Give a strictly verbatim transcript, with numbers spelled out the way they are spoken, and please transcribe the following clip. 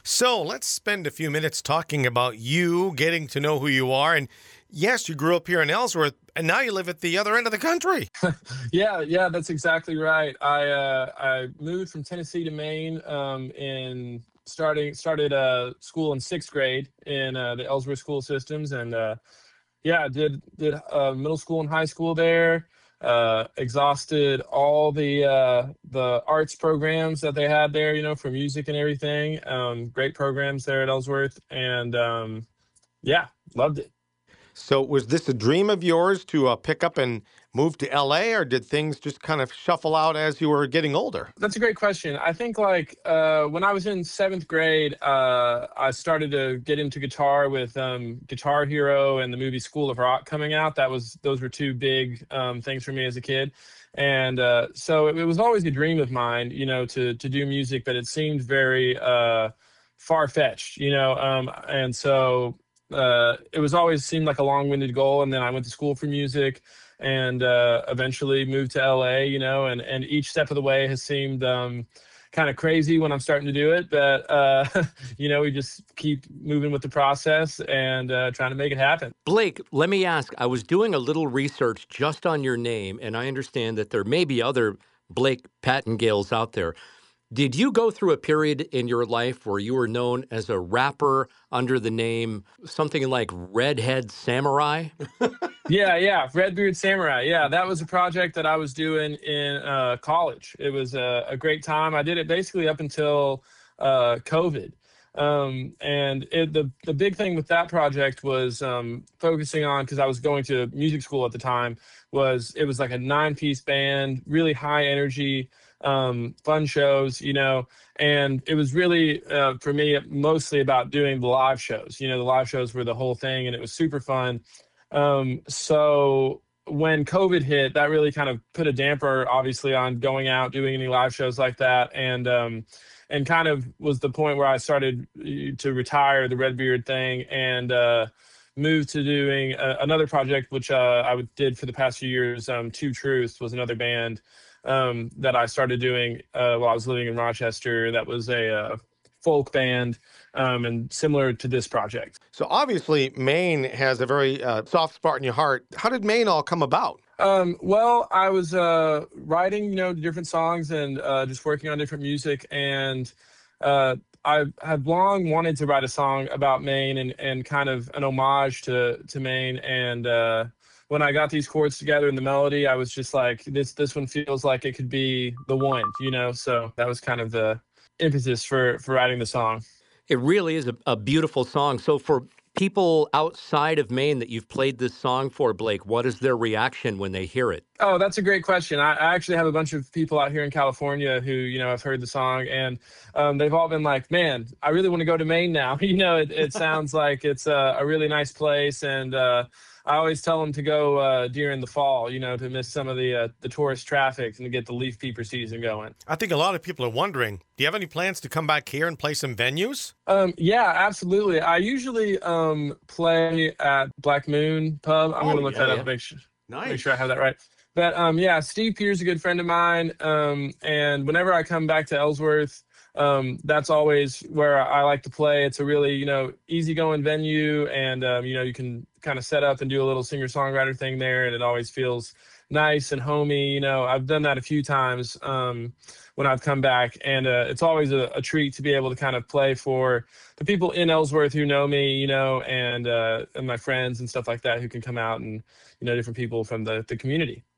So let's spend a few minutes talking about you, getting to know who you are. And yes, you grew up here in Ellsworth, and now you live at the other end of the country. Yeah, yeah, that's exactly right. I uh, I moved from Tennessee to Maine um, in starting started uh, school in sixth grade in uh, the Ellsworth school systems, and uh, yeah, did did uh, middle school and high school there. Uh, exhausted all the uh, the arts programs that they had there, you know, for music and everything. Um, great programs there at Ellsworth, and um, yeah, loved it. So was this a dream of yours to uh, pick up and move to L A, or did things just kind of shuffle out as you were getting older? That's a great question. I think like uh, when I was in seventh grade, uh, I started to get into guitar with um, Guitar Hero and the movie School of Rock coming out. That was those were two big um, things for me as a kid, and uh, so it, it was always a dream of mine, you know, to to do music, but it seemed very uh, far fetched, you know, um, and so uh, it was always seemed like a long winded goal. And then I went to school for music and uh, eventually moved to L A, you know, and, and each step of the way has seemed um, kind of crazy when I'm starting to do it. But, uh, you know, we just keep moving with the process and uh, trying to make it happen. Blake, let me ask. I was doing a little research just on your name, and I understand that there may be other Blake Pattengales out there. Did you go through a period in your life where you were known as a rapper under the name something like Redhead Samurai? Yeah, yeah, Redbeard Samurai. Yeah, that was a project that I was doing in uh, college. It was a, a great time. I did it basically up until uh, COVID. Um, and it, the the big thing with that project was um, focusing on, because I was going to music school at the time, was it was like a nine piece band, really high energy, um, fun shows, you know, and it was really uh, for me mostly about doing the live shows. You know, the live shows were the whole thing, and it was super fun. Um, so when COVID hit, that really kind of put a damper, obviously, on going out, doing any live shows like that. And, um, and kind of was the point where I started uh, to retire the Redbeard thing and, uh, moved to doing a, another project, which, uh, I would- did for the past few years. Um, Two Truths was another band, um, that I started doing, uh, while I was living in Rochester. That was a, uh, folk band, um, and similar to this project. So obviously, Maine has a very uh, soft spot in your heart. How did Maine all come about? Um, well, I was uh, writing, you know, different songs and uh, just working on different music, and uh, I had long wanted to write a song about Maine and, and kind of an homage to to Maine. And uh, when I got these chords together in the melody, I was just like, this this one feels like it could be the one, you know. So that was kind of the impetus for for writing the song. It really is a, a beautiful song. So, for people outside of Maine that you've played this song for, Blake, what is their reaction when they hear it? Oh, that's a great question. I, I actually have a bunch of people out here in California who, you know, have heard the song, and um, they've all been like, "Man, I really want to go to Maine now." You know, it, it sounds like it's a, a really nice place, and uh, I always tell them to go uh, during the fall, you know, to miss some of the uh, the tourist traffic and to get the leaf peeper season going. I think a lot of people are wondering, do you have any plans to come back here and play some venues? Um, yeah, absolutely. I usually um, play at Black Moon Pub. I'm Oh, gonna look yeah, that up, yeah. make sure make Nice. sure I have that right. But um, yeah, Steve Pierce is a good friend of mine, um, and whenever I come back to Ellsworth, um, that's always where I like to play. It's a really, you know, easygoing venue, and um, you know, you can kind of set up and do a little singer songwriter thing there, and it always feels nice and homey. You know, I've done that a few times um, when I've come back, and uh, it's always a, a treat to be able to kind of play for the people in Ellsworth who know me, you know, and uh, and my friends and stuff like that who can come out, and you know, different people from the the community.